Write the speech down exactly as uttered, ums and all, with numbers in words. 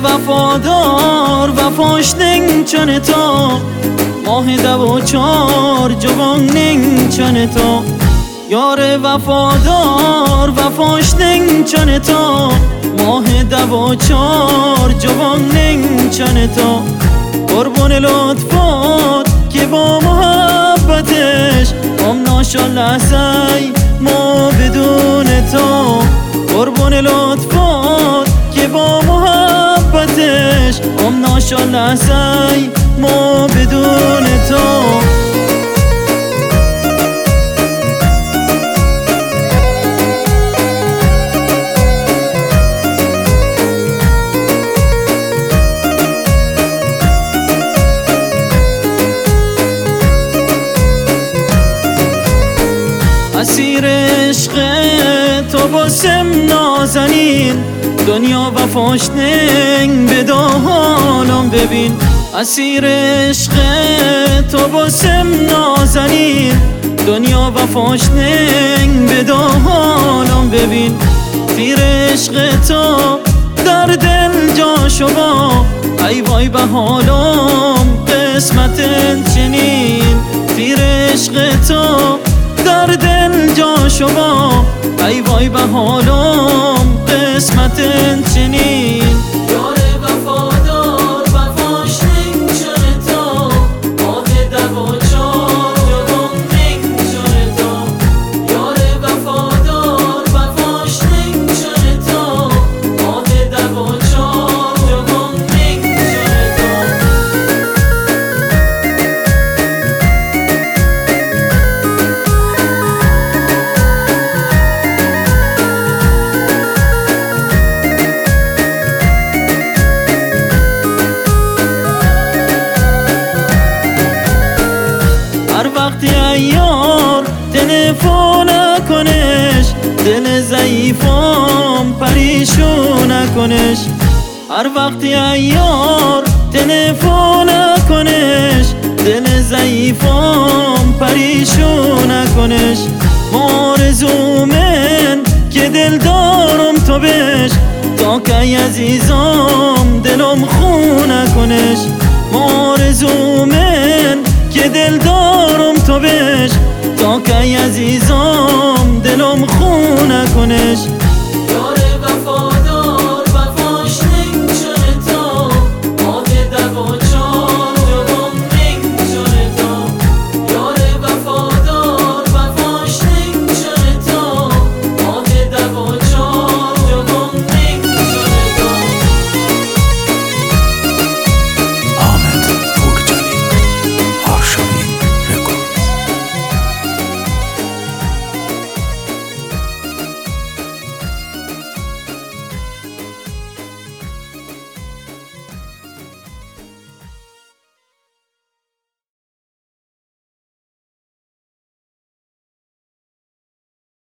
وفادار وفاش نین چون تو ماه دو چار جوان نین چون تو یار وفادار وفاش نین چون تو ماه دو چار جوان نین چون تو قربون لطفات که با محبتش هم ناشال لحظه ما بدون تو قربون لطفات که با محبتش هم ناشال لحظه ما بدون تو اسیر عشق تو باسم نازنین دنیا وفاش ننگ به حالم ببین اسیر عشق تو باسم نازنین دنیا وفاش ننگ به حالم ببین تیر عشق تو در دل جا شما ای وای به حالم قسمت چنین تیر عشق تو در دل جا شما ای وای به حالم قسمت چنین یار وفادار وفاش نین چون تو ماه دو چار جوان نین چون تو یار وفادار وفاش نین چون تو ماه دو چار جوان نین چون تو وقتی ایار تلفن نکنش دل ضعیفم پریشون نکنش هر وقتی ایار تلفن نکنش دل ضعیفم پریشون نکنش آرزومن که دل دارم تو بش تا که عزیزم دلم خون نکنش آرزومن که دل دارم تو بش تا که عزیزم دلم خون نکنش